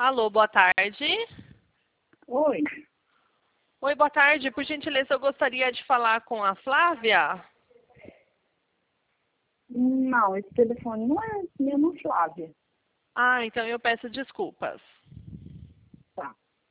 Alô, boa tarde. Oi. Oi, boa tarde. Por gentileza, eu gostaria de falar com a Flávia. Não, esse telefone não é meu, não, Flávia. Ah, então eu peço desculpas.